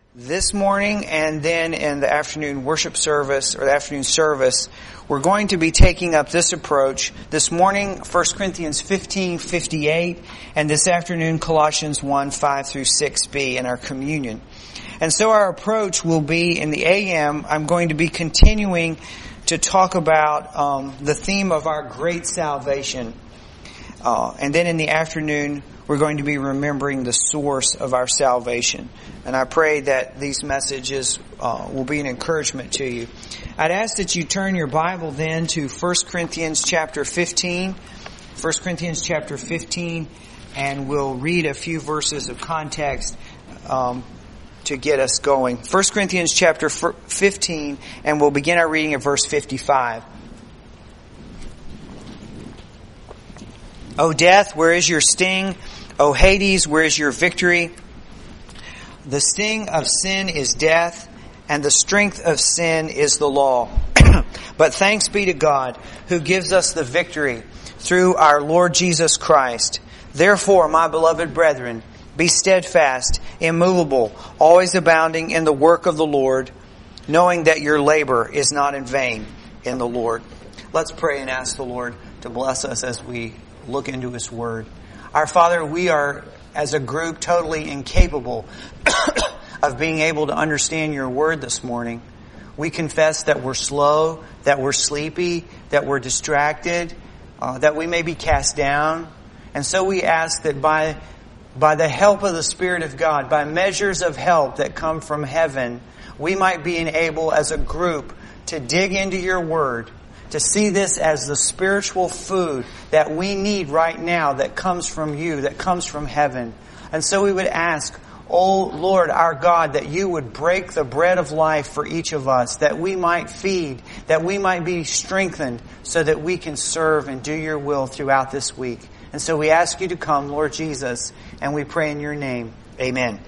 This morning and then in the afternoon worship service or the afternoon service, we're going to be taking up this approach. This morning, 1 Corinthians 15:58, and this afternoon, Colossians 1:5 through 6b in our communion. And so our approach will be in the AM, I'm going to be continuing to talk about the theme of our great salvation. And then in the afternoon, we're going to be remembering the source of our salvation. And I pray that these messages will be an encouragement to you. I'd ask that you turn your Bible then to 1 Corinthians chapter 15. 1 Corinthians chapter 15, and we'll read a few verses of context to get us going. 1 Corinthians chapter 15, and we'll begin our reading at verse 55. O death, where is your sting? O Hades, where is your victory? The sting of sin is death, and the strength of sin is the law. But thanks be to God, who gives us the victory through our Lord Jesus Christ. Therefore, my beloved brethren, be steadfast, immovable, always abounding in the work of the Lord, knowing that your labor is not in vain in the Lord. Let's pray and ask the Lord to bless us as we look into His Word. Our Father, we are, as a group, totally incapable of being able to understand Your Word this morning. We confess that we're slow, that we're sleepy, that we're distracted, that we may be cast down. And so we ask that by the help of the Spirit of God, by measures of help that come from heaven, we might be able as a group to dig into Your Word, to see this as the spiritual food that we need right now that comes from You, that comes from heaven. And so we would ask, O Lord our God, that You would break the bread of life for each of us, that we might feed, that we might be strengthened so that we can serve and do Your will throughout this week. And so we ask You to come, Lord Jesus, and we pray in Your name. Amen.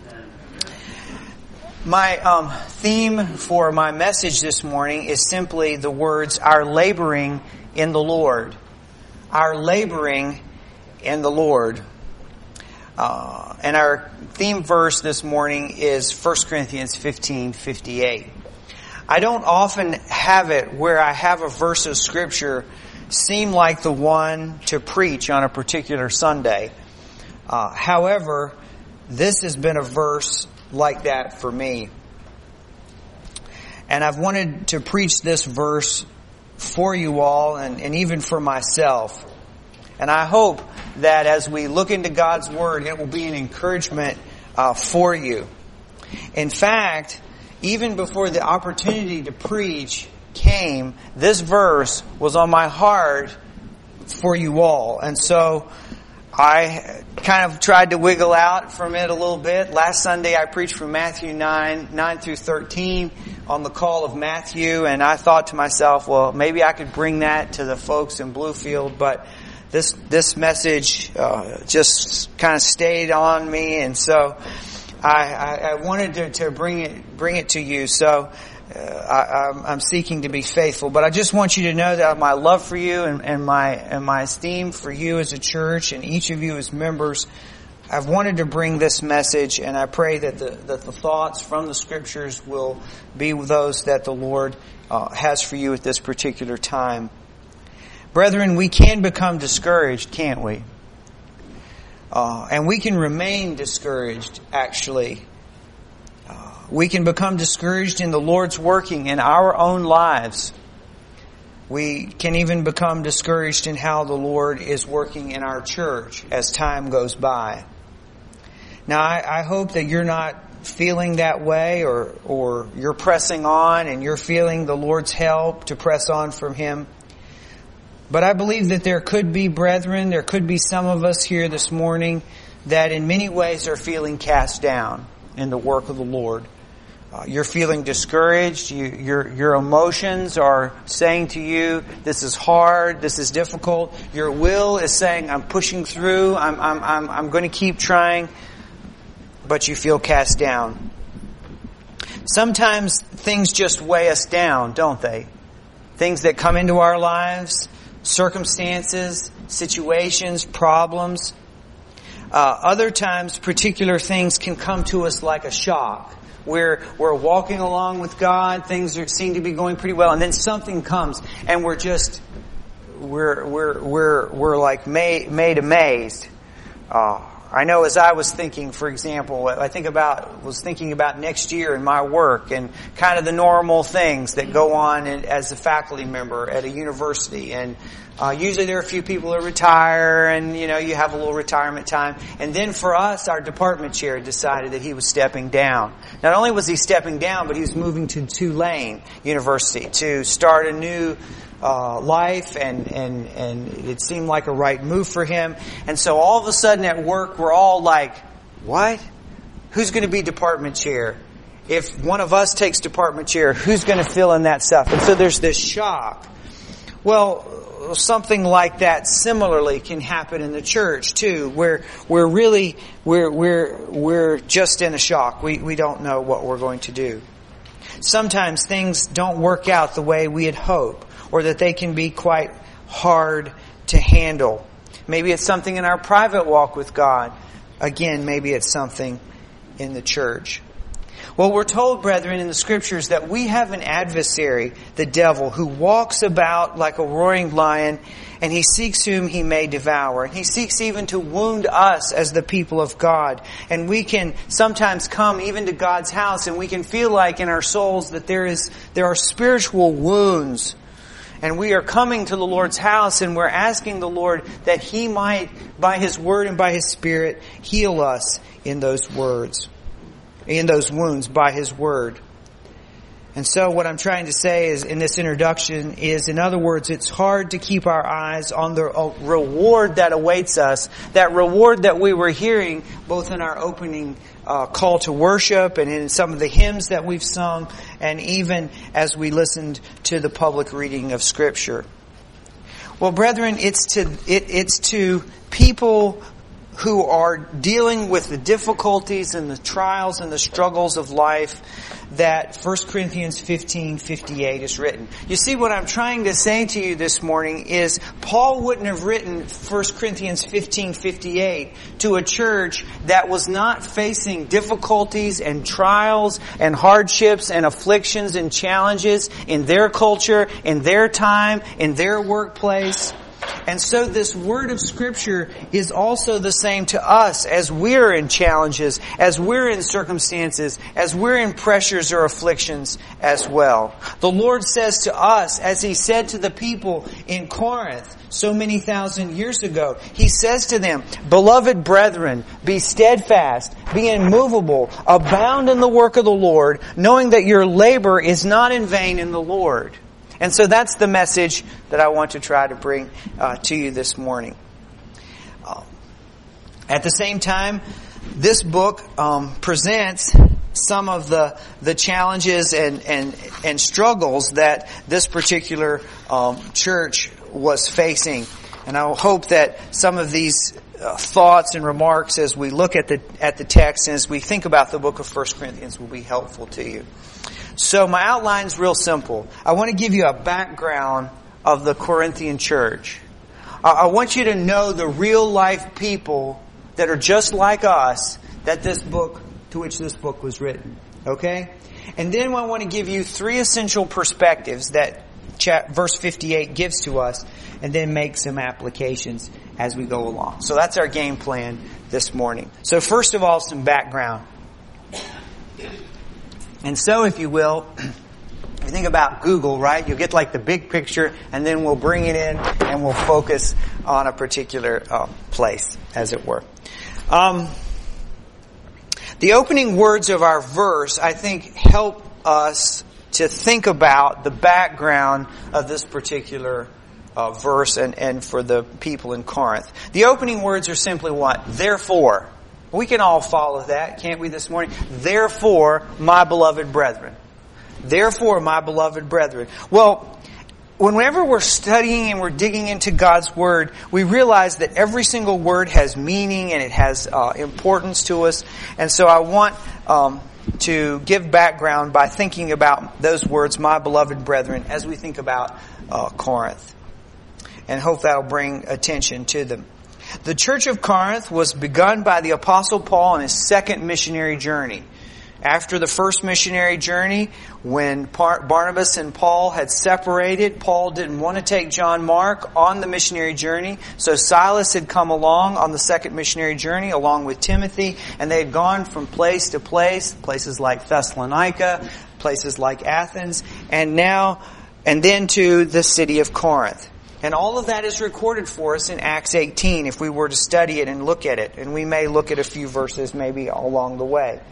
My theme for my message this morning is simply the words, our laboring in the Lord. Our laboring in the Lord. And our theme verse this morning is 1 Corinthians 15:58. I don't often have it where I have a verse of Scripture seem like the one to preach on a particular Sunday. However, this has been a verse like that for me. And I've wanted to preach this verse for you all and even for myself. And I hope that as we look into God's Word, it will be an encouragement for you. In fact, even before the opportunity to preach came, this verse was on my heart for you all. And so I kind of tried to wiggle out from it a little bit. Last Sunday I preached from Matthew 9 through 13 on the call of Matthew, and I thought to myself, well, maybe I could bring that to the folks in Bluefield, but this message just kind of stayed on me, and so I wanted to bring it to you. So I'm seeking to be faithful, but I just want you to know that my love for you and my esteem for you as a church and each of you as members, I've wanted to bring this message, and I pray that the thoughts from the Scriptures will be those that the Lord has for you at this particular time. Brethren, we can become discouraged, can't we? And we can remain discouraged, actually. We can become discouraged in the Lord's working in our own lives. We can even become discouraged in how the Lord is working in our church as time goes by. Now, I hope that you're not feeling that way or you're pressing on and you're feeling the Lord's help to press on from Him. But I believe that there could be brethren, there could be some of us here this morning that in many ways are feeling cast down in the work of the Lord. You're feeling discouraged. Your emotions are saying to you, this is hard, this is difficult. Your will is saying, I'm pushing through, I'm going to keep trying, but you feel cast down. Sometimes things just weigh us down, don't they? Things that come into our lives, circumstances, situations, problems. Other times, particular things can come to us like a shock. We're walking along with God, things seem to be going pretty well, and then something comes, and we're like made amazed. I know as I was thinking, for example, was thinking about next year in my work and kind of the normal things that go on as a faculty member at a university. And usually there are a few people who retire, and you have a little retirement time. And then for us, our department chair decided that he was stepping down. Not only was he stepping down, but he was moving to Tulane University to start a new life, and it seemed like a right move for him. And so all of a sudden at work, we're all like, what? Who's going to be department chair? If one of us takes department chair, who's going to fill in that stuff? And so there's this shock. Well, something like that similarly can happen in the church too, where we're just in a shock. We don't know what we're going to do. Sometimes things don't work out the way we had hoped, or that they can be quite hard to handle. Maybe it's something in our private walk with God. Again, maybe it's something in the church. Well, we're told, brethren, in the Scriptures that we have an adversary, the devil, who walks about like a roaring lion, and he seeks whom he may devour. And he seeks even to wound us as the people of God. And we can sometimes come even to God's house, and we can feel like in our souls that there are spiritual wounds. And we are coming to the Lord's house, and we're asking the Lord that He might, by His Word and by His Spirit, heal us in those wounds by His Word. And so what I'm trying to say is, in this introduction, is, in other words, it's hard to keep our eyes on the reward that awaits us, that reward that we were hearing both in our opening call to worship and in some of the hymns that we've sung, and even as we listened to the public reading of Scripture. Well, brethren, it's to people who are dealing with the difficulties and the trials and the struggles of life that 1 Corinthians 15:58 is written. You see, what I'm trying to say to you this morning is Paul wouldn't have written 1 Corinthians 15:58 to a church that was not facing difficulties and trials and hardships and afflictions and challenges in their culture, in their time, in their workplace. And so this word of Scripture is also the same to us as we're in challenges, as we're in circumstances, as we're in pressures or afflictions as well. The Lord says to us, as He said to the people in Corinth so many thousand years ago, He says to them, "Beloved brethren, be steadfast, be immovable, abound in the work of the Lord, knowing that your labor is not in vain in the Lord." And so that's the message that I want to try to bring to you this morning. At the same time, this book presents some of the challenges and struggles that this particular church was facing. And I hope that some of these thoughts and remarks as we look at the text and as we think about the book of 1 Corinthians will be helpful to you. So my outline's real simple. I want to give you a background of the Corinthian church. I want you to know the real life people that are just like us to which this book was written. Okay? And then I want to give you three essential perspectives that verse 58 gives to us, and then make some applications as we go along. So that's our game plan this morning. So first of all, some background. And so, if you will, if you think about Google, right, you'll get like the big picture, and then we'll bring it in and we'll focus on a particular place, as it were. The opening words of our verse, I think, help us to think about the background of this particular verse and for the people in Corinth. The opening words are simply what? Therefore. We can all follow that, can't we, this morning? Therefore, my beloved brethren. Therefore, my beloved brethren. Well, whenever we're studying and we're digging into God's Word, we realize that every single word has meaning and it has importance to us. And so I want to give background by thinking about those words, my beloved brethren, as we think about Corinth. And hope that'll bring attention to them. The church of Corinth was begun by the Apostle Paul on his second missionary journey. After the first missionary journey, when Barnabas and Paul had separated, Paul didn't want to take John Mark on the missionary journey, so Silas had come along on the second missionary journey along with Timothy, and they had gone from place to place, places like Thessalonica, places like Athens, and then to the city of Corinth. And all of that is recorded for us in Acts 18 if we were to study it and look at it, and we may look at a few verses maybe along the way.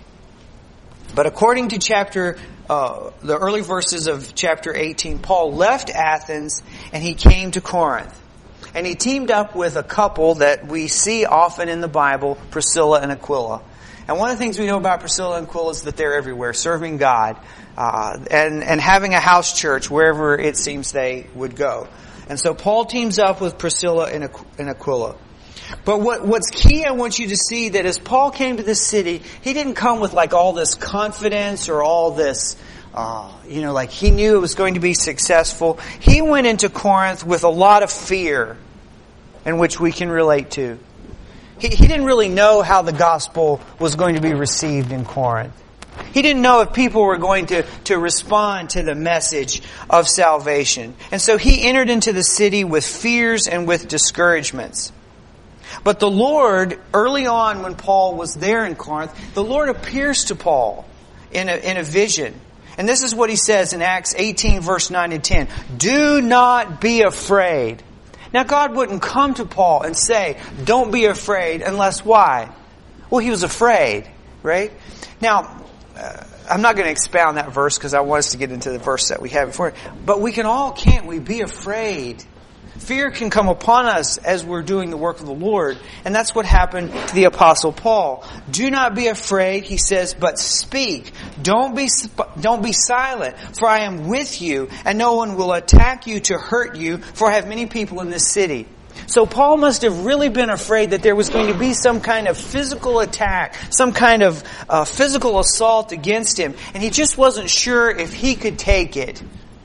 But according to the early verses of chapter 18, Paul left Athens and he came to Corinth. And he teamed up with a couple that we see often in the Bible, Priscilla and Aquila. And one of the things we know about Priscilla and Aquila is that they're everywhere, serving God, and having a house church wherever it seems they would go. And so Paul teams up with Priscilla and Aquila. But what's key, I want you to see that as Paul came to this city, he didn't come with like all this confidence or all this, like he knew it was going to be successful. He went into Corinth with a lot of fear, in which we can relate to. He didn't really know how the gospel was going to be received in Corinth. He didn't know if people were going to respond to the message of salvation. And so he entered into the city with fears and with discouragements. But the Lord, early on when Paul was there in Corinth, the Lord appears to Paul in a vision. And this is what he says in Acts 18 verse 9 and 10. Do not be afraid. Now God wouldn't come to Paul and say, don't be afraid, unless why? Well, he was afraid, right? Now, I'm not going to expound that verse because I want us to get into the verse that we have before. But we can all, can't we, be afraid? Fear can come upon us as we're doing the work of the Lord. And that's what happened to the Apostle Paul. Do not be afraid, he says, but speak. Don't be silent, for I am with you, and no one will attack you to hurt you, for I have many people in this city. So Paul must have really been afraid that there was going to be some kind of physical attack, some kind of physical assault against him, and he just wasn't sure if he could take it.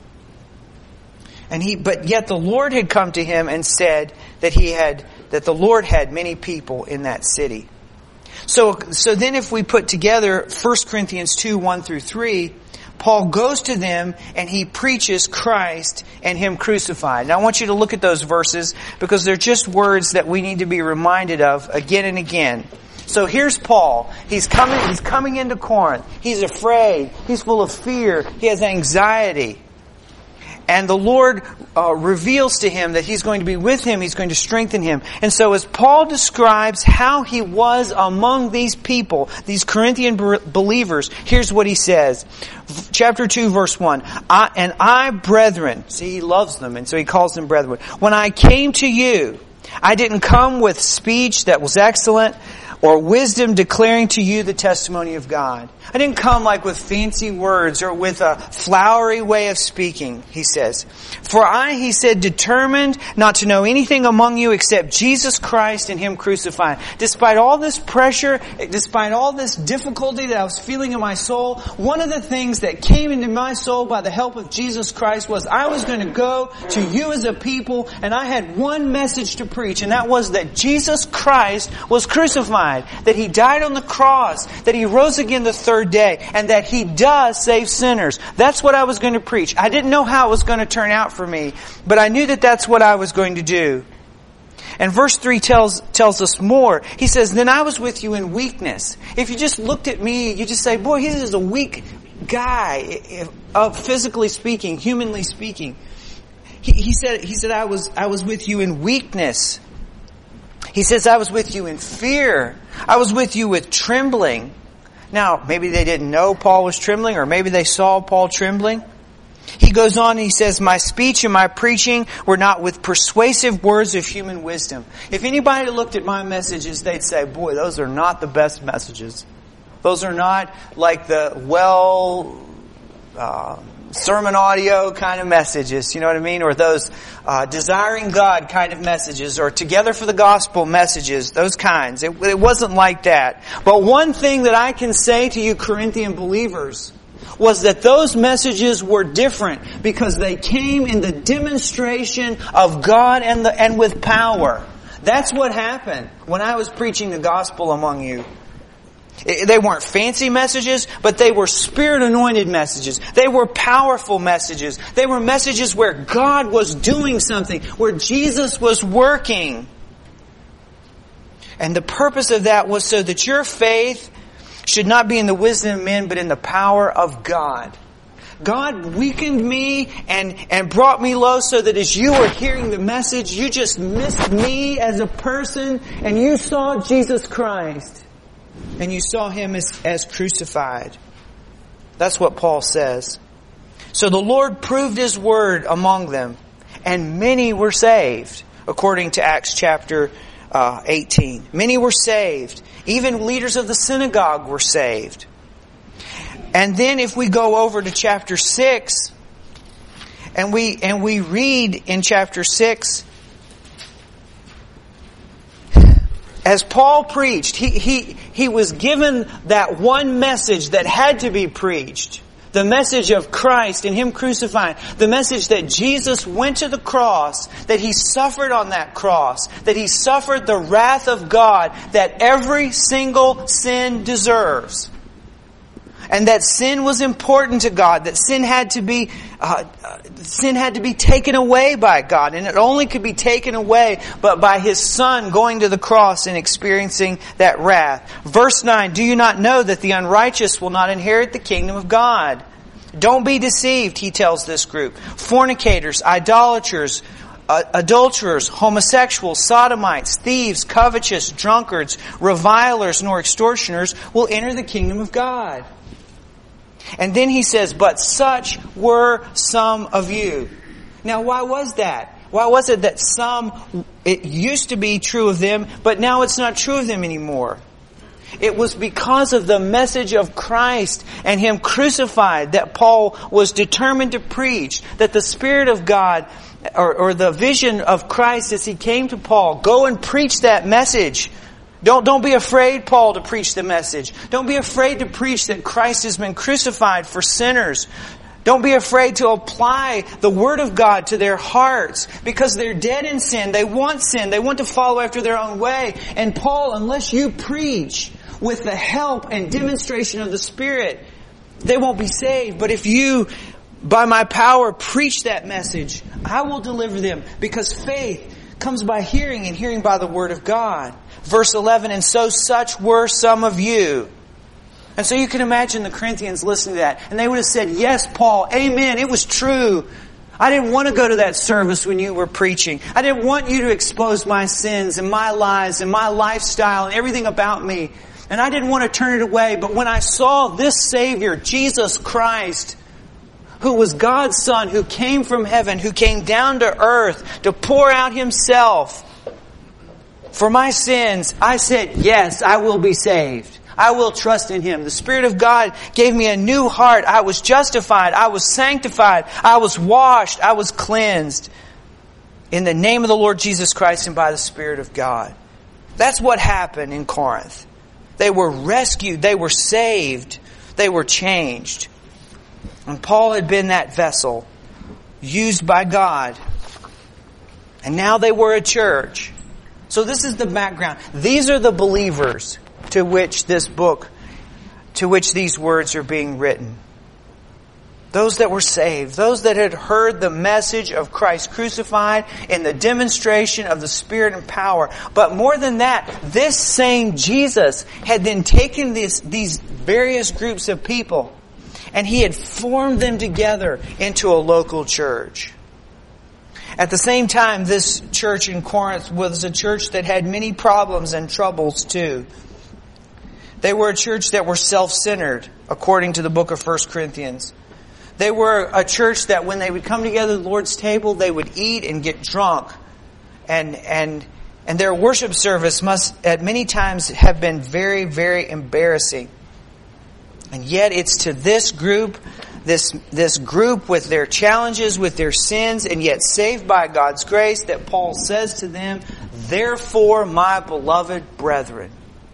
But yet the Lord had come to him and said that the Lord had many people in that city. So then if we put together 1 Corinthians 2, 1 through 3, Paul goes to them and he preaches Christ and Him crucified. Now I want you to look at those verses because they're just words that we need to be reminded of again and again. So here's Paul. He's coming into Corinth. He's afraid. He's full of fear. He has anxiety. And the Lord reveals to him that He's going to be with him. He's going to strengthen him. And so as Paul describes how he was among these people, these Corinthian believers, here's what he says. Chapter 2, verse 1. I, brethren, see, he loves them, and so he calls them brethren. When I came to you, I didn't come with speech that was excellent, or wisdom declaring to you the testimony of God. I didn't come like with fancy words or with a flowery way of speaking, he says. For I, he said, determined not to know anything among you except Jesus Christ and Him crucified. Despite all this pressure, despite all this difficulty that I was feeling in my soul, one of the things that came into my soul by the help of Jesus Christ was I was going to go to you as a people, and I had one message to preach, and that was that Jesus Christ was crucified. That He died on the cross, that He rose again the third day, and that He does save sinners. That's what I was going to preach. I didn't know how it was going to turn out for me, but I knew that that's what I was going to do. And verse 3 tells us more. He says, then I was with you in weakness. If you just looked at me, you just say, boy, he's just a weak guy, physically speaking, humanly speaking. He said, I was with you in weakness. He says, I was with you in fear. I was with you with trembling. Now, maybe they didn't know Paul was trembling, or maybe they saw Paul trembling. He goes on and he says, my speech and my preaching were not with persuasive words of human wisdom. If anybody looked at my messages, they'd say, boy, those are not the best messages. Those are not like the sermon audio kind of messages, you know what I mean? Or those desiring God kind of messages, or together for the gospel messages, those kinds. It wasn't like that. But one thing that I can say to you Corinthian believers was that those messages were different because they came in the demonstration of God and with power. That's what happened when I was preaching the gospel among you. They weren't fancy messages, but they were Spirit-anointed messages. They were powerful messages. They were messages where God was doing something, where Jesus was working. And the purpose of that was so that your faith should not be in the wisdom of men, but in the power of God. God weakened me and brought me low so that as you were hearing the message, you just missed me as a person and you saw Jesus Christ. And you saw Him as crucified. That's what Paul says. So the Lord proved His word among them, and many were saved, according to Acts chapter 18. Many were saved. Even leaders of the synagogue were saved. And then if we go over to chapter 6, and we read in chapter 6, as Paul preached, he was given that one message that had to be preached. The message of Christ and Him crucified. The message that Jesus went to the cross, that He suffered on that cross, that He suffered the wrath of God that every single sin deserves. And that sin was important to God, that sin had to be taken away by God. And it only could be taken away but by His Son going to the cross and experiencing that wrath. Verse 9, do you not know that the unrighteous will not inherit the kingdom of God? Don't be deceived, he tells this group. Fornicators, idolaters, adulterers, homosexuals, sodomites, thieves, covetous, drunkards, revilers, nor extortioners will enter the kingdom of God. And then he says, but such were some of you. Now, why was that? Why was it that it used to be true of them, but now it's not true of them anymore? It was because of the message of Christ and Him crucified that Paul was determined to preach, that the Spirit of God, or the vision of Christ as He came to Paul, go and preach that message. Don't be afraid, Paul, to preach the message. Don't be afraid to preach that Christ has been crucified for sinners. Don't be afraid to apply the Word of God to their hearts because they're dead in sin. They want sin. They want to follow after their own way. And Paul, unless you preach with the help and demonstration of the Spirit, they won't be saved. But if you, by my power, preach that message, I will deliver them because faith comes by hearing and hearing by the Word of God. Verse 11, and so such were some of you. And so you can imagine the Corinthians listening to that. And they would have said, yes, Paul, amen, it was true. I didn't want to go to that service when you were preaching. I didn't want you to expose my sins and my lies and my lifestyle and everything about me. And I didn't want to turn it away. But when I saw this Savior, Jesus Christ, who was God's Son, who came from heaven, who came down to earth to pour out Himself for my sins, I said, yes, I will be saved. I will trust in Him. The Spirit of God gave me a new heart. I was justified. I was sanctified. I was washed. I was cleansed. In the name of the Lord Jesus Christ and by the Spirit of God. That's what happened in Corinth. They were rescued. They were saved. They were changed. And Paul had been that vessel used by God. And now they were a church. So this is the background. These are the believers to which these words are being written. Those that were saved, those that had heard the message of Christ crucified in the demonstration of the Spirit and power. But more than that, this same Jesus had then taken these various groups of people and He had formed them together into a local church. At the same time, this church in Corinth was a church that had many problems and troubles too. They were a church that were self-centered, according to the book of 1 Corinthians. They were a church that when they would come together at the Lord's table, they would eat and get drunk. And their worship service must at many times have been very, very embarrassing. And yet it's to this group, this group with their challenges, with their sins, and yet saved by God's grace, that Paul says to them, therefore, my beloved brethren,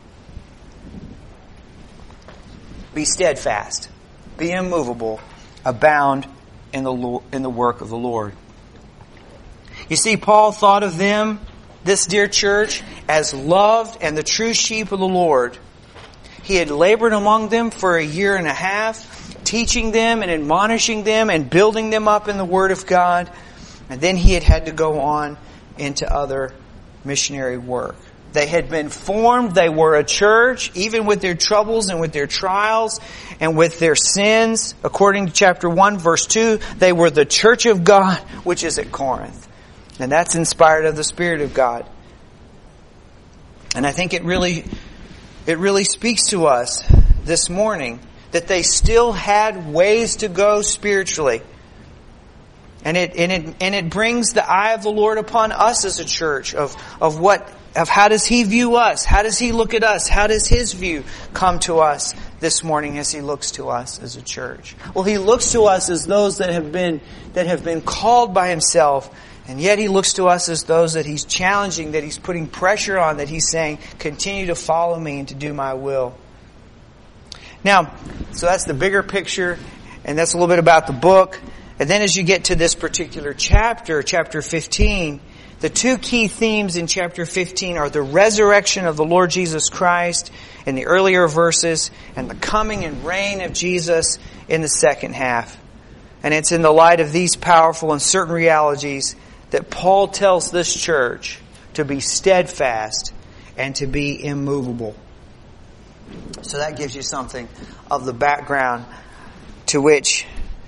be steadfast, be immovable, abound in the work of the Lord. You see, Paul thought of them this dear church as loved and the true sheep of the Lord. He had labored among them for 1.5 years, teaching them and admonishing them and building them up in the Word of God. And then he had to go on into other missionary work. They had been formed. They were a church, even with their troubles and with their trials and with their sins. According to chapter 1, verse 2, they were the church of God, which is at Corinth. And that's inspired of the Spirit of God. And I think it really speaks to us this morning that they still had ways to go spiritually. And it brings the eye of the Lord upon us as a church of how does He view us? How does He look at us? How does His view come to us this morning as He looks to us as a church? Well, He looks to us as those that have been called by Himself, and yet He looks to us as those that He's challenging, that He's putting pressure on, that He's saying, continue to follow Me and to do My will. Now, so that's the bigger picture, and that's a little bit about the book. And then as you get to this particular chapter, chapter 15, the two key themes in chapter 15 are the resurrection of the Lord Jesus Christ in the earlier verses and the coming and reign of Jesus in the second half. And it's in the light of these powerful and certain realities that Paul tells this church to be steadfast and to be immovable. So that gives you something of the background to which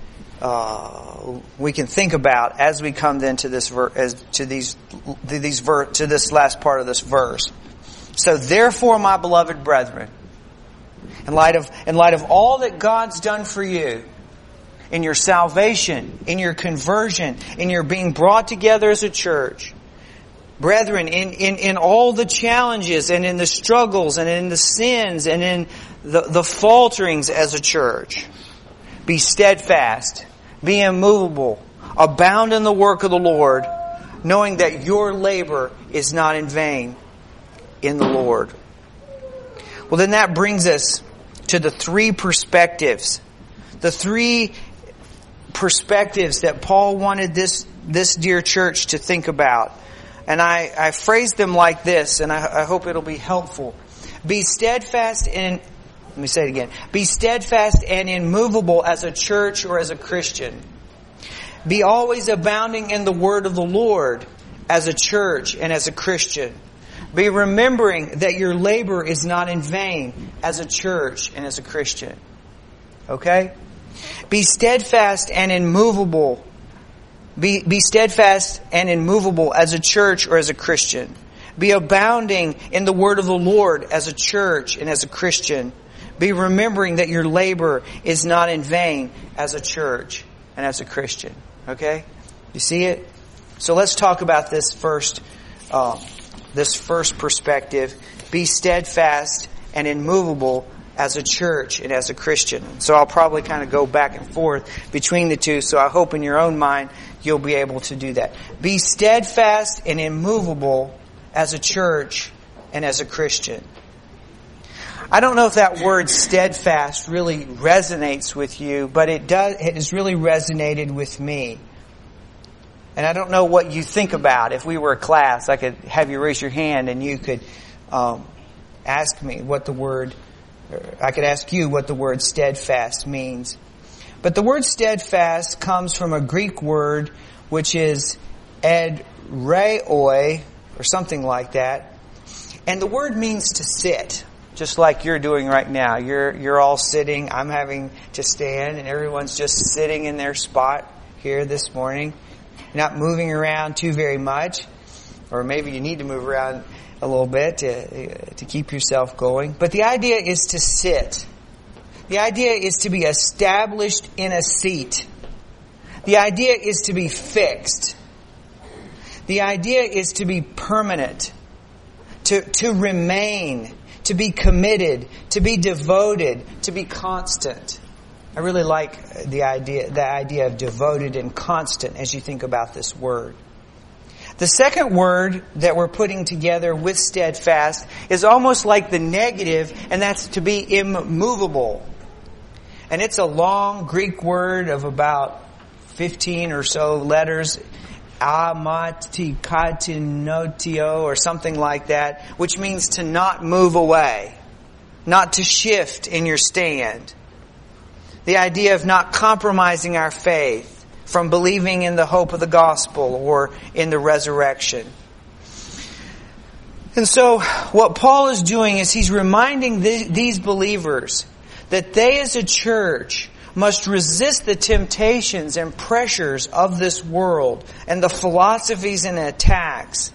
we can think about as we come then to this to this last part of this verse. So therefore, my beloved brethren, in light of all that God's done for you, in your salvation, in your conversion, in your being brought together as a church, brethren, in all the challenges and in the struggles and in the sins and in the falterings as a church, be steadfast, be immovable, abound in the work of the Lord, knowing that your labor is not in vain in the Lord. Well, then that brings us to the three perspectives. The three perspectives that Paul wanted this dear church to think about. And I phrased them like this, and I hope it'll be helpful. Be steadfast in... Let me say it again. Be steadfast and immovable as a church or as a Christian. Be always abounding in the word of the Lord as a church and as a Christian. Be remembering that your labor is not in vain as a church and as a Christian. Okay? Be steadfast and immovable. Be steadfast and immovable as a church or as a Christian. Be abounding in the word of the Lord as a church and as a Christian. Be remembering that your labor is not in vain as a church and as a Christian. Okay? You see it? So let's talk about this first perspective. Be steadfast and immovable as a church and as a Christian. So I'll probably kind of go back and forth between the two. So I hope in your own mind you'll be able to do that. Be steadfast and immovable as a church and as a Christian. I don't know if that word steadfast really resonates with you, but it does. It has really resonated with me. And I don't know what you think about. If we were a class, I could have you raise your hand and you could ask me what the word, I could ask you what the word steadfast means. But the word steadfast comes from a Greek word which is edreioi, or something like that. And the word means to sit. Just like you're doing right now. You're all sitting. I'm having to stand, and everyone's just sitting in their spot here this morning. You're not moving around too very much. Or maybe you need to move around a little bit to keep yourself going. But the idea is to sit. The idea is to be established in a seat. The idea is to be fixed. The idea is to be permanent. To remain. To be committed, to be devoted, to be constant. I really like the idea of devoted and constant as you think about this word. The second word that we're putting together with steadfast is almost like the negative, and that's to be immovable. And it's a long Greek word of about 15 or so letters. amatikatinoutio or something like that, which means to not move away, not to shift in your stand. The idea of not compromising our faith from believing in the hope of the gospel or in the resurrection. And so what Paul is doing is he's reminding these believers that they as a church must resist the temptations and pressures of this world and the philosophies and attacks.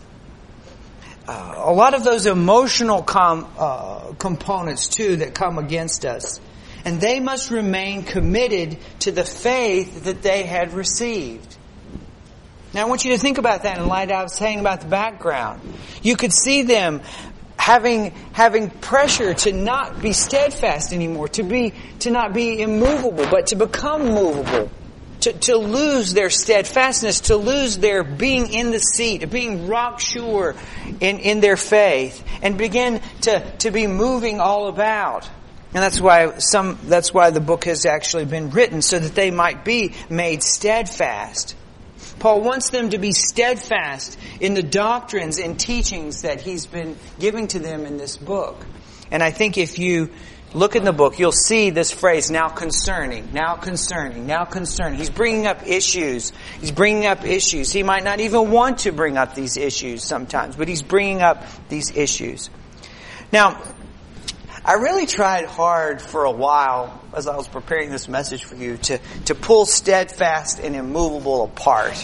A lot of those emotional components too that come against us. And they must remain committed to the faith that they had received. Now I want you to think about that in light of what I was saying about the background. You could see them having pressure to not be steadfast anymore, to not be immovable, but to become movable. To lose their steadfastness, to lose their being in the seat, being rock sure in their faith, and begin to be moving all about. And that's why the book has actually been written, so that they might be made steadfast. Paul wants them to be steadfast in the doctrines and teachings that he's been giving to them in this book. And I think if you look in the book, you'll see this phrase, now concerning, now concerning, now concerning. He's bringing up issues. He's bringing up issues. He might not even want to bring up these issues sometimes, but he's bringing up these issues. Now, I really tried hard for a while as I was preparing this message for you to pull steadfast and immovable apart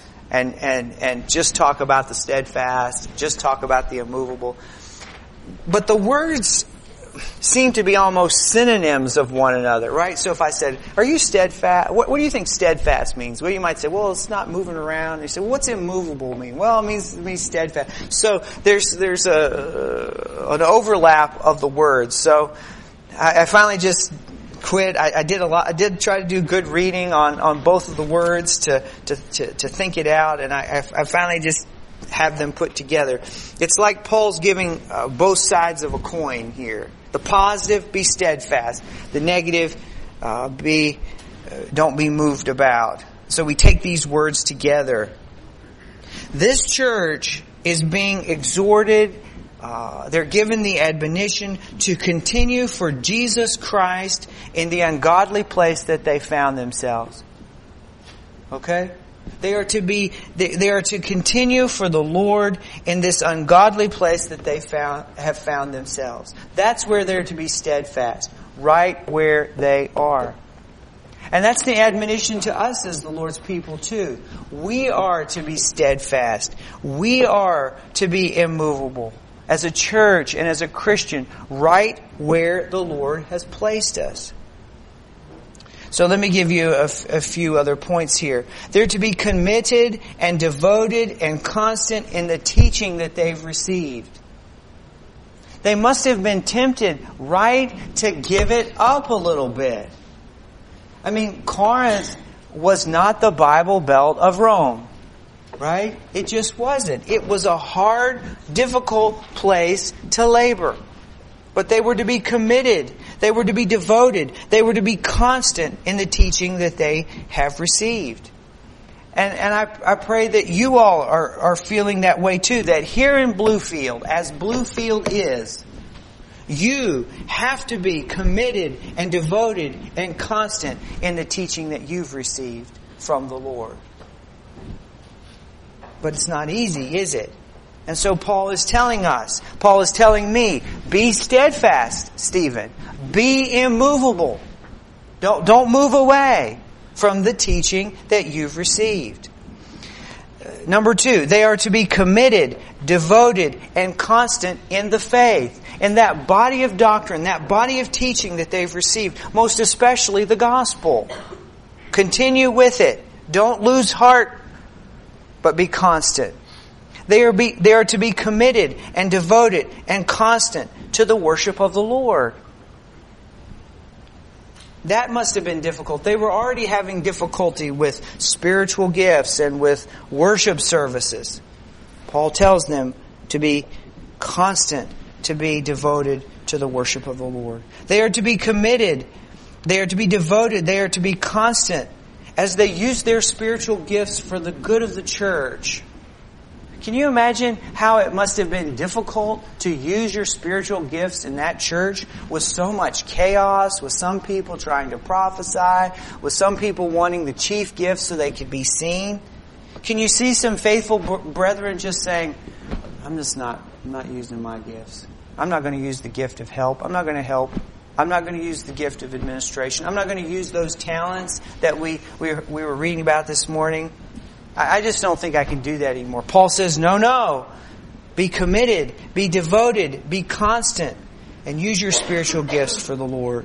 and just talk about the steadfast, just talk about the immovable. But the words seem to be almost synonyms of one another, right? So if I said, are you steadfast? What do you think steadfast means? Well, you might say, well, it's not moving around. And you say, well, what's immovable mean? Well, it means steadfast. So there's an overlap of the words. So I finally just quit. I did try to do good reading on both of the words to think it out, and I finally just have them put together. It's like Paul's giving both sides of a coin here. The positive, be steadfast. The negative, don't be moved about. So we take these words together. This church is being exhorted, they're given the admonition to continue for Jesus Christ in the ungodly place that they found themselves. Okay? They are to continue for the Lord in this ungodly place that they have found themselves. That's where they're to be steadfast, right where they are. And that's the admonition to us as the Lord's people too. We are to be steadfast. We are to be immovable as a church and as a Christian, right where the Lord has placed us. So let me give you a few other points here. They're to be committed and devoted and constant in the teaching that they've received. They must have been tempted, right, to give it up a little bit. I mean, Corinth was not the Bible Belt of Rome, right? It just wasn't. It was a hard, difficult place to labor. But they were to be committed. They were to be devoted. They were to be constant in the teaching that they have received. And I pray that you all are feeling that way too. That here in Bluefield, as Bluefield is, you have to be committed and devoted and constant in the teaching that you've received from the Lord. But it's not easy, is it? And so Paul is telling me, be steadfast, Stephen. Be immovable. Don't move away from the teaching that you've received. Number 2, they are to be committed, devoted, and constant in the faith. In that body of doctrine, that body of teaching that they've received, most especially the gospel. Continue with it. Don't lose heart, but be constant. They are to be committed and devoted and constant to the worship of the Lord. That must have been difficult. They were already having difficulty with spiritual gifts and with worship services. Paul tells them to be constant, to be devoted to the worship of the Lord. They are to be committed. They are to be devoted. They are to be constant as they used their spiritual gifts for the good of the church. Can you imagine how it must have been difficult to use your spiritual gifts in that church with so much chaos, with some people trying to prophesy, with some people wanting the chief gifts so they could be seen? Can you see some faithful brethren just saying, I'm not using my gifts. I'm not going to use the gift of help. I'm not going to help. I'm not going to use the gift of administration. I'm not going to use those talents that we were reading about this morning. I just don't think I can do that anymore. Paul says, no. Be committed, be devoted, be constant, and use your spiritual gifts for the Lord.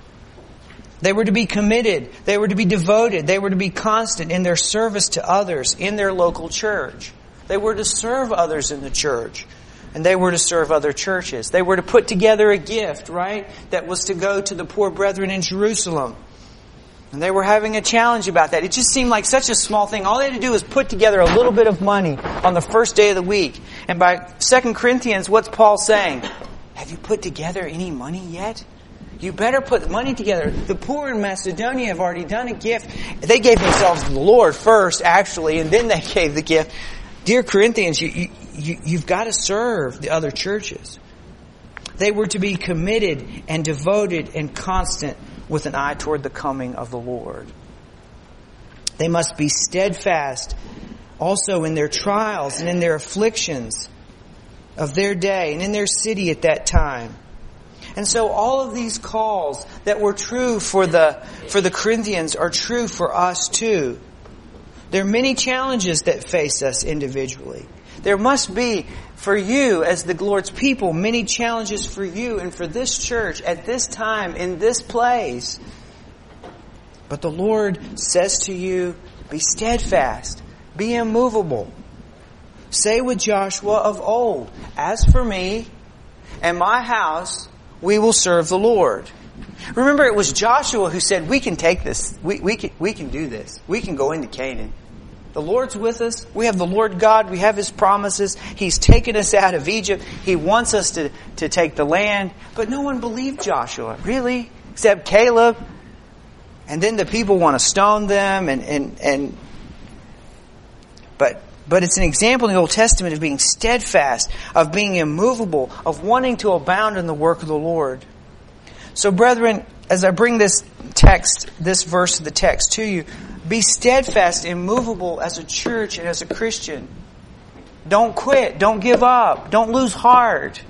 They were to be committed, they were to be devoted, they were to be constant in their service to others in their local church. They were to serve others in the church, and they were to serve other churches. They were to put together a gift, right, that was to go to the poor brethren in Jerusalem. And they were having a challenge about that. It just seemed like such a small thing. All they had to do was put together a little bit of money on the first day of the week. And by 2 Corinthians, what's Paul saying? Have you put together any money yet? You better put money together. The poor in Macedonia have already done a gift. They gave themselves to the Lord first, actually, and then they gave the gift. Dear Corinthians, you've got to serve the other churches. They were to be committed and devoted and constant with an eye toward the coming of the Lord. They must be steadfast also in their trials and in their afflictions of their day and in their city at that time. And so all of these calls that were true for the Corinthians are true for us too. There are many challenges that face us individually. There must be, for you as the Lord's people, many challenges for you and for this church at this time, in this place. But the Lord says to you, be steadfast, be immovable. Say with Joshua of old, as for me and my house, we will serve the Lord. Remember, it was Joshua who said, we can take this. We can do this. We can go into Canaan. The Lord's with us. We have the Lord God. We have His promises. He's taken us out of Egypt. He wants us to take the land. But no one believed Joshua, really, except Caleb. And then the people want to stone them. But it's an example in the Old Testament of being steadfast, of being immovable, of wanting to abound in the work of the Lord. So, brethren, as I bring this verse of the text to you, be steadfast, immovable as a church and as a Christian. Don't quit. Don't give up. Don't lose heart.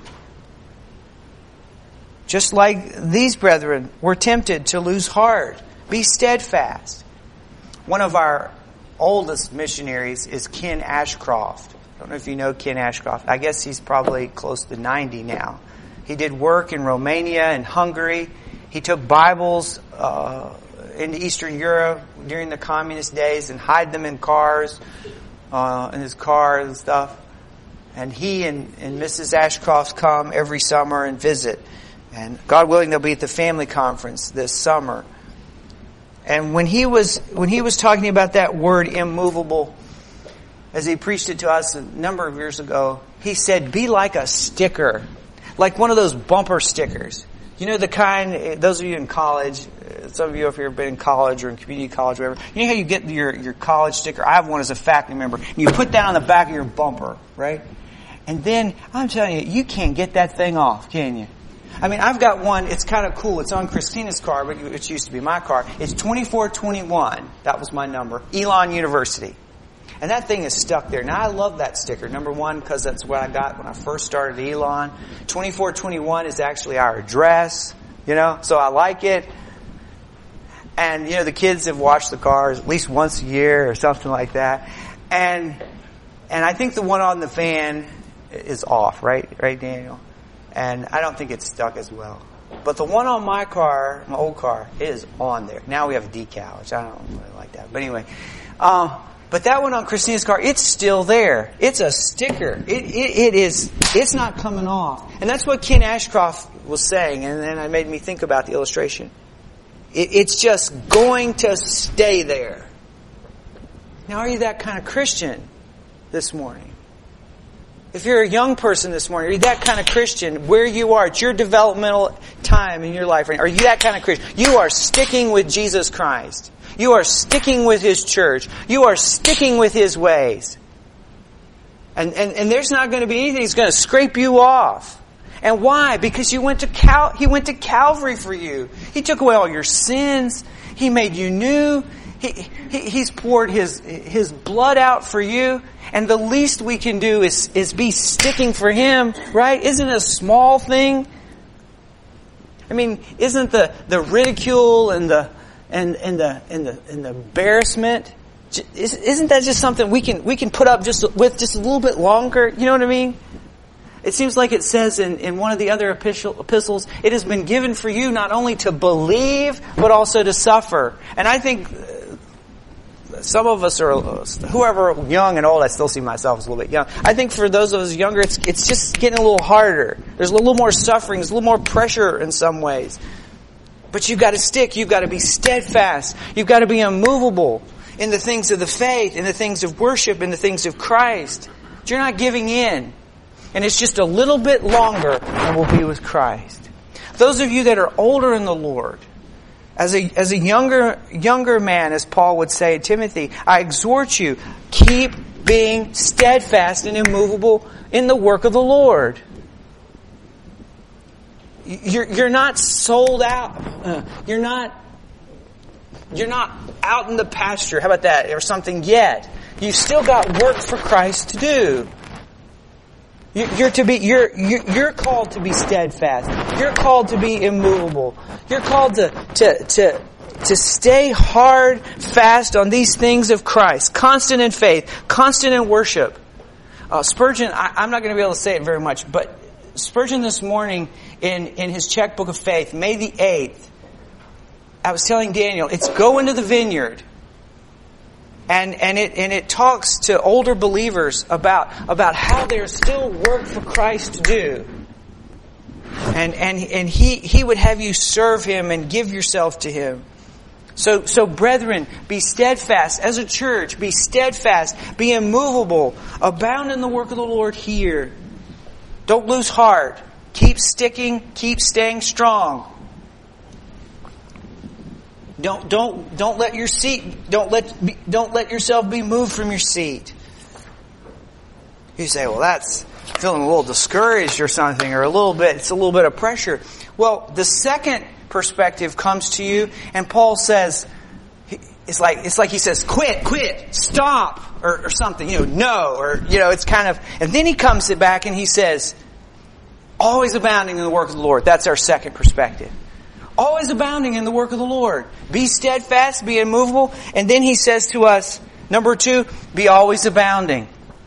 Just like these brethren were tempted to lose heart. Be steadfast. One of our oldest missionaries is Ken Ashcroft. I don't know if you know Ken Ashcroft. I guess he's probably close to 90 now. He did work in Romania and Hungary. He took Bibles into Eastern Europe during the communist days and hide them in cars, in his car and stuff. And he and Mrs. Ashcroft come every summer and visit. And God willing, they'll be at the family conference this summer. And when he was talking about that word immovable, as he preached it to us a number of years ago, he said, be like a sticker. Like one of those bumper stickers. You know the kind, those of you in college, some of you have here been in college or in community college or whatever. You know how you get your college sticker? I have one as a faculty member. You put that on the back of your bumper, right? And then, I'm telling you, you can't get that thing off, can you? I mean, I've got one, it's kind of cool. It's on Christina's car, but it used to be my car. It's 2421. That was my number. Elon University. And that thing is stuck there. Now, I love that sticker. Number one, because that's what I got when I first started Elon. 2421 is actually our address, so I like it. And, the kids have washed the cars at least once a year or something like that. And I think the one on the van is off, right? Right, Daniel? And I don't think it's stuck as well. But the one on my car, my old car, is on there. Now we have a decal, which I don't really like that. But anyway, but that one on Christina's car, it's still there. It's a sticker. It's not coming off. And that's what Ken Ashcroft was saying. And then it made me think about the illustration. It's just going to stay there. Now, are you that kind of Christian this morning? If you're a young person this morning, are you that kind of Christian? Where you are, it's your developmental time in your life. Are you that kind of Christian? You are sticking with Jesus Christ. You are sticking with His church. You are sticking with His ways. And there's not going to be anything that's going to scrape you off. And why? Because He went to Calvary for you. He took away all your sins. He made you new. He's poured His blood out for you. And the least we can do is be sticking for Him, right? Isn't it a small thing? I mean, isn't the ridicule and the embarrassment, isn't that just something we can put up with just a little bit longer? You know what I mean? It seems like it says in one of the other epistles, it has been given for you not only to believe, but also to suffer. And I think some of us are, whoever young and old, I still see myself as a little bit young. I think for those of us younger, it's just getting a little harder. There's a little more suffering. There's a little more pressure in some ways. But you've got to stick. You've got to be steadfast. You've got to be immovable in the things of the faith, in the things of worship, in the things of Christ. You're not giving in. And it's just a little bit longer and we'll be with Christ. Those of you that are older in the Lord, as a younger man, as Paul would say to Timothy, I exhort you, keep being steadfast and immovable in the work of the Lord. You're not sold out. You're not out in the pasture. How about that? Or something yet. You've still got work for Christ to do. You're called to be steadfast. You're called to be immovable. You're called to stay hard, fast on these things of Christ. Constant in faith. Constant in worship. Spurgeon, I'm not going to be able to say it very much, but Spurgeon this morning in his checkbook of faith, May the 8th, I was telling Daniel, it's go into the vineyard. And it talks to older believers about how there's still work for Christ to do. And he would have you serve Him and give yourself to Him. So brethren, be steadfast as a church, be steadfast, be immovable, abound in the work of the Lord here. Don't lose heart. Keep sticking, keep staying strong. Don't let your seat, don't let yourself be moved from your seat. You say, well, that's feeling a little discouraged or something, or it's a little bit of pressure. Well, the second perspective comes to you, and Paul says, it's like he says, quit, stop, or something, no, or, it's kind of, and then he comes back and he says, always abounding in the work of the Lord. That's our second perspective. Always abounding in the work of the Lord. Be steadfast, be immovable. And then he says to us, number 2, be always abounding.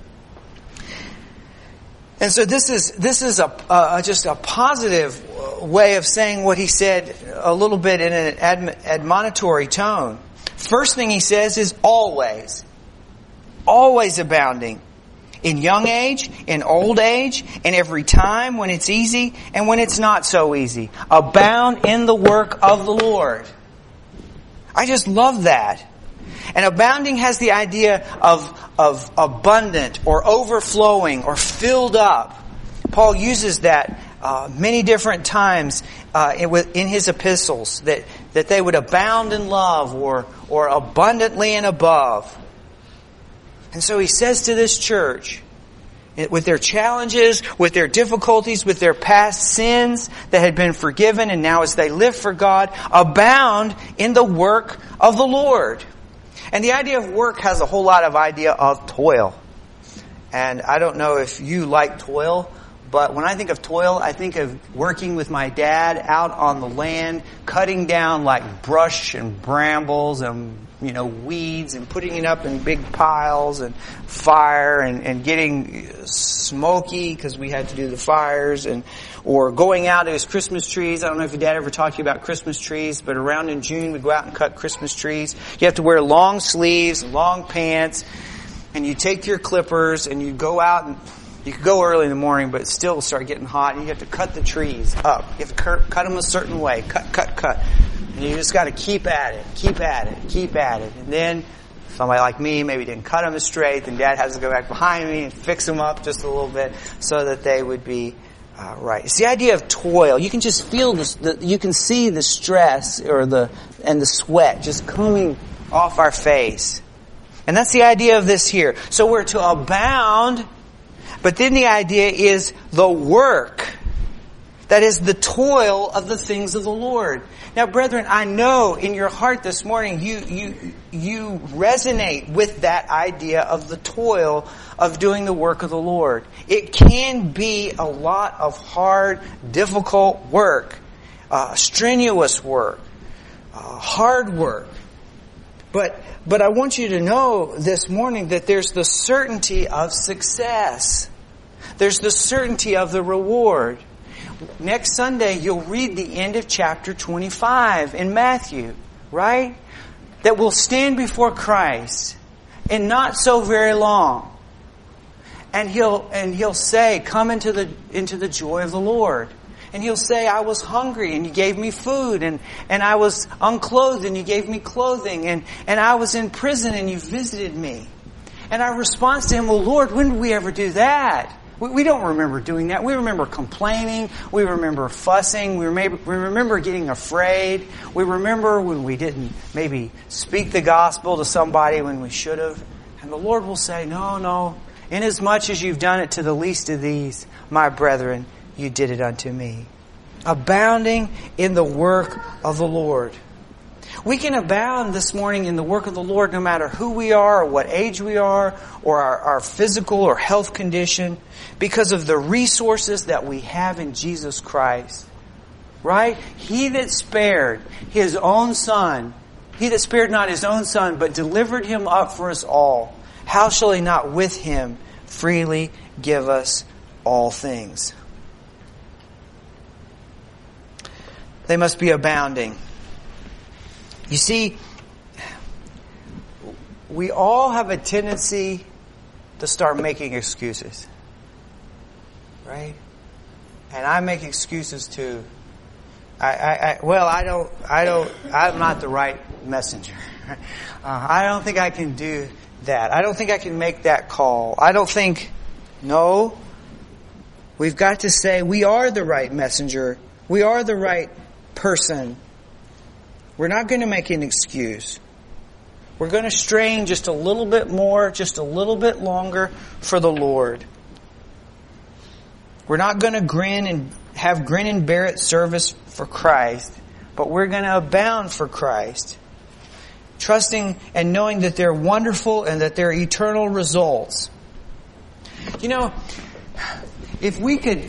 And so this is just a positive way of saying what he said a little bit in an admonitory tone. First thing he says is always. Always abounding. In young age, in old age, in every time when it's easy and when it's not so easy. Abound in the work of the Lord. I just love that. And abounding has the idea of abundant or overflowing or filled up. Paul uses that many different times in his epistles, that they would abound in love or abundantly and above. And so he says to this church, with their challenges, with their difficulties, with their past sins that had been forgiven, and now as they live for God, abound in the work of the Lord. And the idea of work has a whole lot of idea of toil. And I don't know if you like toil, but when I think of toil, I think of working with my dad out on the land, cutting down like brush and brambles and weeds and putting it up in big piles and fire and getting smoky because we had to do the fires or going out to his Christmas trees. I don't know if your dad ever talked to you about Christmas trees, but around in June we go out and cut Christmas trees. You have to wear long sleeves and long pants, and you take your clippers and you go out and you could go early in the morning, but it still start getting hot, and you have to cut the trees up. You have to cut them a certain way. Cut. And you just got to keep at it. And then somebody like me maybe didn't cut them as straight, then Dad has to go back behind me and fix them up just a little bit so that they would be right. It's the idea of toil. You can just feel this. You can see the stress and the sweat just coming off our face, and that's the idea of this here. So we're to abound, but then the idea is the work. That is the toil of the things of the Lord. Now, brethren, I know in your heart this morning you resonate with that idea of the toil of doing the work of the Lord. It can be a lot of hard, difficult work, strenuous work, hard work. But I want you to know this morning that there's the certainty of success. There's the certainty of the reward. Next Sunday, you'll read the end of chapter 25 in Matthew, right? That we'll stand before Christ in not so very long. And he'll say, come into the joy of the Lord. And he'll say, I was hungry and you gave me food, and I was unclothed and you gave me clothing, and I was in prison and you visited me. And our response to him, well, Lord, when did we ever do that? We don't remember doing that. We remember complaining. We remember fussing. We remember getting afraid. We remember when we didn't maybe speak the gospel to somebody when we should have. And the Lord will say, no. Inasmuch as you've done it to the least of these, my brethren, you did it unto me. Abounding in the work of the Lord. We can abound this morning in the work of the Lord no matter who we are or what age we are or our physical or health condition because of the resources that we have in Jesus Christ. Right? He that spared His own Son, He that spared not His own Son but delivered Him up for us all, how shall He not with Him freely give us all things? They must be abounding. You see, we all have a tendency to start making excuses. Right? And I make excuses too. I'm not the right messenger. I don't think I can do that. I don't think I can make that call. No. We've got to say we are the right messenger. We are the right person. We're not going to make an excuse. We're going to strain just a little bit more, just a little bit longer for the Lord. We're not going to grin and bear it service for Christ, but we're going to abound for Christ. Trusting and knowing that they're wonderful and that they're eternal results. You know, if we could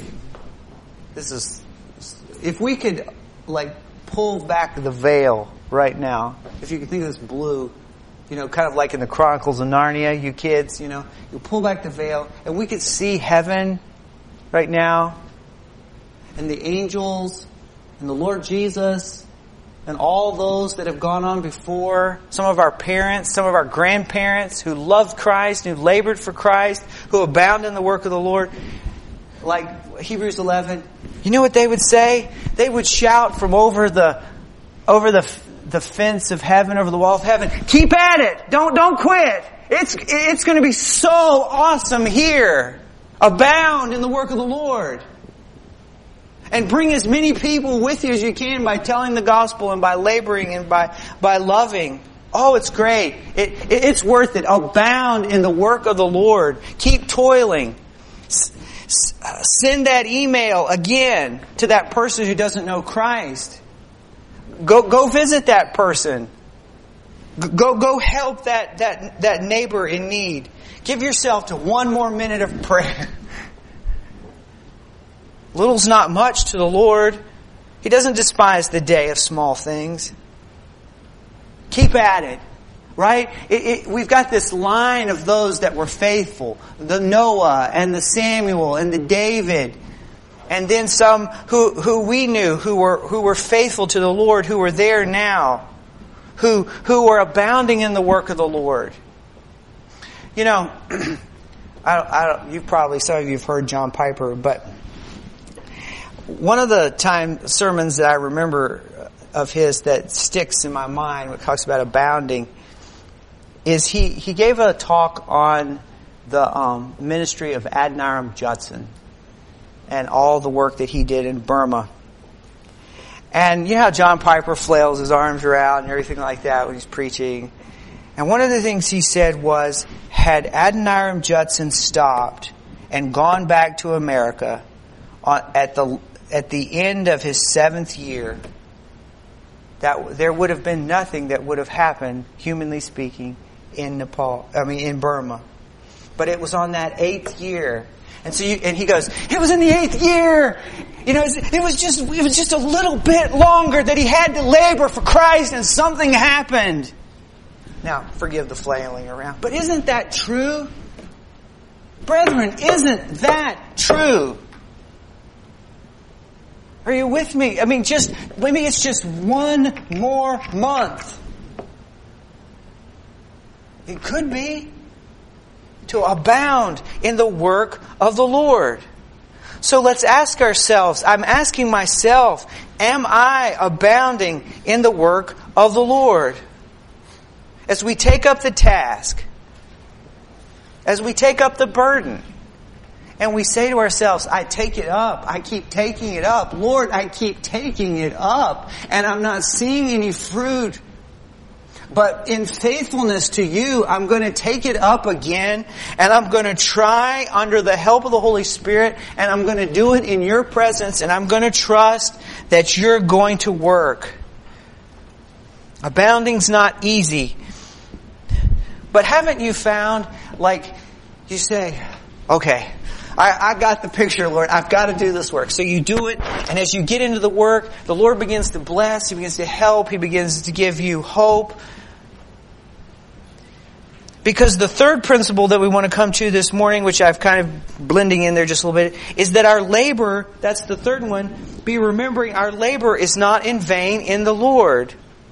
pull back the veil right now, if you could think of this blue, kind of like in the Chronicles of Narnia, you kids, you pull back the veil and we could see heaven right now and the angels and the Lord Jesus and all those that have gone on before, some of our parents, some of our grandparents who loved Christ, who labored for Christ, who abound in the work of the Lord. Like Hebrews 11, you know what they would say? They would shout from over the fence of heaven, over the wall of heaven, keep at it! Don't quit! It's going to be so awesome here! Abound in the work of the Lord. And bring as many people with you as you can by telling the gospel and by laboring and by loving. Oh, it's great. It's worth it. Abound in the work of the Lord. Keep toiling. Send that email again to that person who doesn't know Christ. Go visit that person. Go help that neighbor in need. Give yourself to one more minute of prayer. Little's not much to the Lord. He doesn't despise the day of small things. Keep at it. Right? We've got this line of those that were faithful. The Noah and the Samuel and the David. And then some who we knew who were faithful to the Lord, who were there now. Who were abounding in the work of the Lord. Some of you have heard John Piper, but one of the sermons that I remember of his that sticks in my mind, when it talks about abounding, is he gave a talk on the ministry of Adoniram Judson and all the work that he did in Burma. And you know how John Piper flails his arms around and everything like that when he's preaching. And one of the things he said was, had Adoniram Judson stopped and gone back to America at the end of his 7th year, that there would have been nothing that would have happened, humanly speaking, in Burma. But it was on that 8th year. And he goes, it was in the 8th year. You know, it was just a little bit longer that he had to labor for Christ, and something happened. Now, forgive the flailing around. But isn't that true? Brethren, isn't that true? Are you with me? I mean, maybe it's just one more month. It could be. To abound in the work of the Lord. So let's ask ourselves, I'm asking myself, am I abounding in the work of the Lord? As we take up the task, as we take up the burden, and we say to ourselves, I take it up, I keep taking it up. Lord, I keep taking it up, and I'm not seeing any fruit. But in faithfulness to you, I'm going to take it up again, and I'm going to try under the help of the Holy Spirit, and I'm going to do it in your presence, and I'm going to trust that you're going to work. Abounding's not easy. But haven't you found, like, you say, okay, I got the picture, Lord. I've got to do this work. So you do it, and as you get into the work, the Lord begins to bless, He begins to help, He begins to give you hope. Because the third principle that we want to come to this morning, which I've kind of blending in there just a little bit, is that our labor, that's the third one, be remembering our labor is not in vain in the Lord.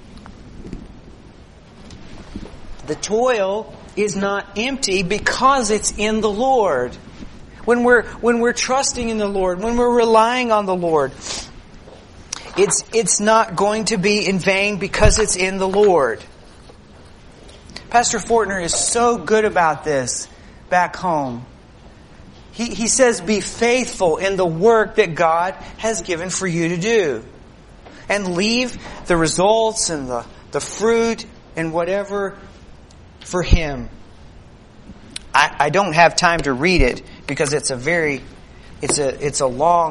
The toil is not empty because it's in the Lord. When we're trusting in the Lord, when we're relying on the Lord, it's not going to be in vain because it's in the Lord. Pastor Fortner is so good about this back home. He says, be faithful in the work that God has given for you to do. And leave the results and the fruit and whatever for Him. I don't have time to read it because it's a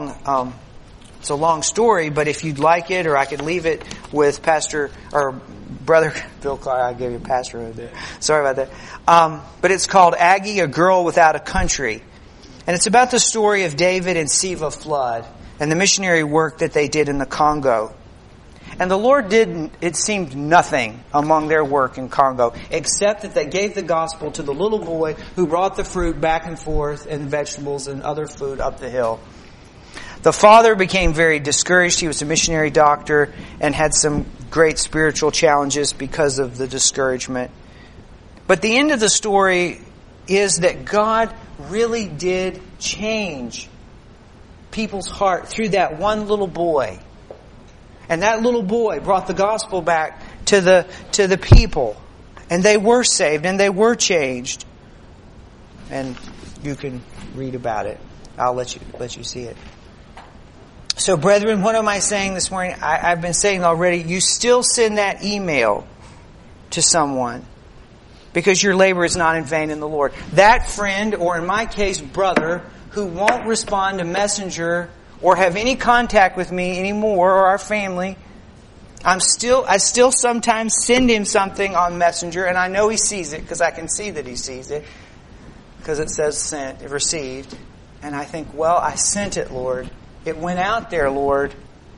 long story, but if you'd like it, or I could leave it with Pastor or Brother Bill Clark. I gave you Pastor over there. Sorry about that. But it's called Aggie, a Girl Without a Country. And it's about the story of David and Siva Flood and the missionary work that they did in the Congo. And the Lord it seemed nothing among their work in Congo, except that they gave the gospel to the little boy who brought the fruit back and forth and vegetables and other food up the hill. The father became very discouraged. He was a missionary doctor and had some great spiritual challenges because of the discouragement. But the end of the story is that God really did change people's heart through that one little boy. And that little boy brought the gospel back to the people. And they were saved and they were changed. And you can read about it. I'll let you see it. So, brethren, what am I saying this morning? I've been saying already, you still send that email to someone because your labor is not in vain in the Lord. That friend, or in my case, brother, who won't respond to Messenger or have any contact with me anymore, or our family, I still sometimes send him something on Messenger, and I know he sees it because I can see that he sees it because it says sent, received. And I think, well, I sent it, Lord. It went out there, Lord.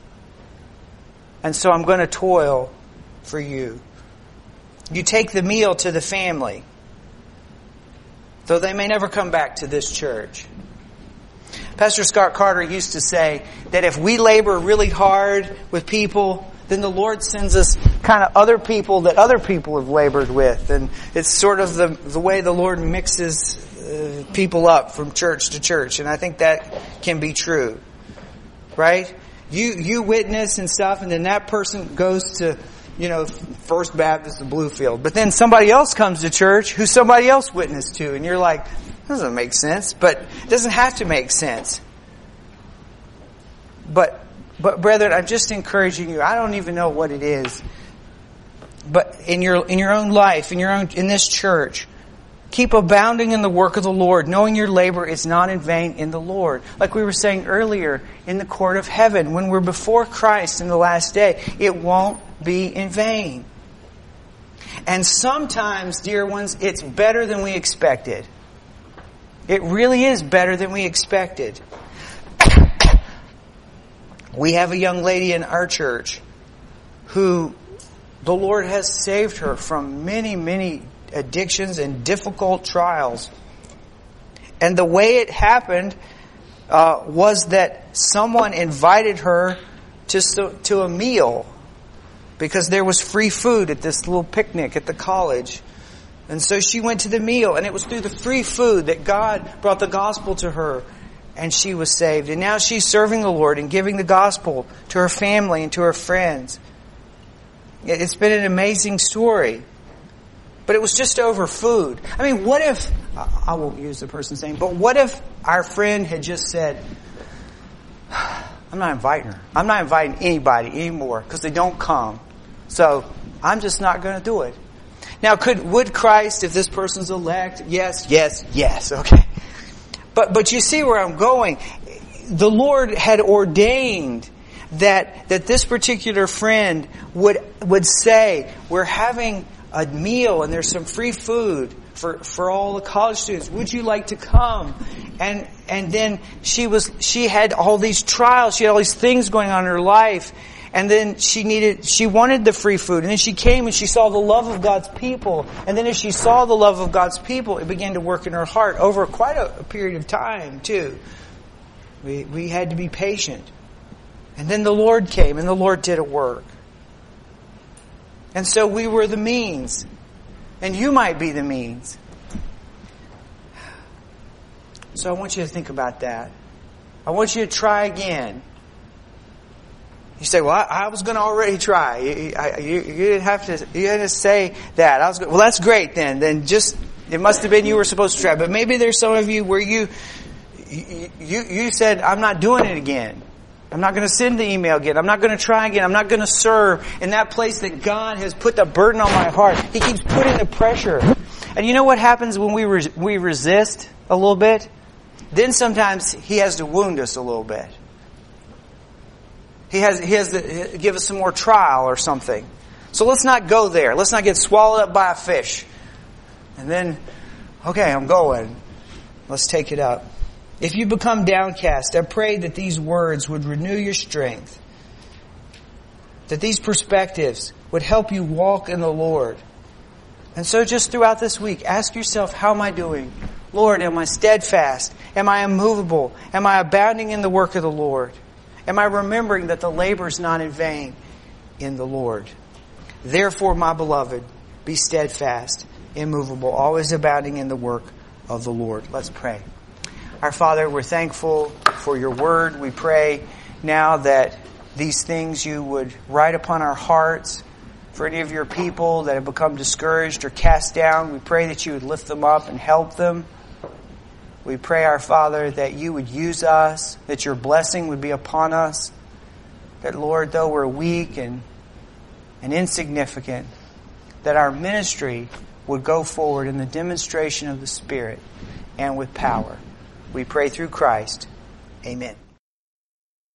And so I'm going to toil for you. You take the meal to the family, though they may never come back to this church. Pastor Scott Carter used to say that if we labor really hard with people, then the Lord sends us kind of other people that other people have labored with. And it's sort of the way the Lord mixes people up from church to church. And I think that can be true. Right? You witness and stuff, and then that person goes to, First Baptist of Bluefield. But then somebody else comes to church who somebody else witnessed to. And you're like, that doesn't make sense. But it doesn't have to make sense. But brethren, I'm just encouraging you. I don't even know what it is. But in your own life, in this church, keep abounding in the work of the Lord, knowing your labor is not in vain in the Lord. Like we were saying earlier, in the court of heaven, when we're before Christ in the last day, it won't be in vain. And sometimes, dear ones, it's better than we expected. It really is better than we expected. We have a young lady in our church who the Lord has saved her from many, many addictions and difficult trials. And the way it happened was that someone invited her to a meal because there was free food at this little picnic at the college. And so she went to the meal, and it was through the free food that God brought the gospel to her, and she was saved. And now she's serving the Lord and giving the gospel to her family and to her friends. It's been an amazing story. But it was just over food. I mean, what if, I won't use the person's name, but what if our friend had just said, I'm not inviting her. I'm not inviting anybody anymore because they don't come. So I'm just not going to do it. Now, would Christ, if this person's elect? Yes. Okay. But you see where I'm going. The Lord had ordained that this particular friend would say, we're having a meal and there's some free food for all the college students. Would you like to come? And then she had all these trials. She had all these things going on in her life. And then she wanted the free food. And then she came and she saw the love of God's people. And then as she saw the love of God's people, it began to work in her heart over quite a period of time too. We had to be patient. And then the Lord came and the Lord did a work. And so we were the means. And you might be the means. So I want you to think about that. I want you to try again. You say, well, I was going to already try. You didn't have to. You had to say that. Well, that's great then. Then it must have been you were supposed to try. But maybe there's some of you where you said, I'm not doing it again. I'm not going to send the email again. I'm not going to try again. I'm not going to serve in that place that God has put the burden on my heart. He keeps putting the pressure. And you know what happens when we resist a little bit? Then sometimes He has to wound us a little bit. He has to give us some more trial or something. So let's not go there. Let's not get swallowed up by a fish. And then, okay, I'm going. Let's take it up. If you become downcast, I pray that these words would renew your strength. That these perspectives would help you walk in the Lord. And so just throughout this week, ask yourself, how am I doing? Lord, am I steadfast? Am I immovable? Am I abounding in the work of the Lord? Am I remembering that the labor is not in vain in the Lord? Therefore, my beloved, be steadfast, immovable, always abounding in the work of the Lord. Let's pray. Our Father, we're thankful for your word. We pray now that these things you would write upon our hearts. For any of your people that have become discouraged or cast down, we pray that you would lift them up and help them. We pray, our Father, that you would use us, that your blessing would be upon us. That, Lord, though we're weak and insignificant, that our ministry would go forward in the demonstration of the Spirit and with power. We pray through Christ. Amen.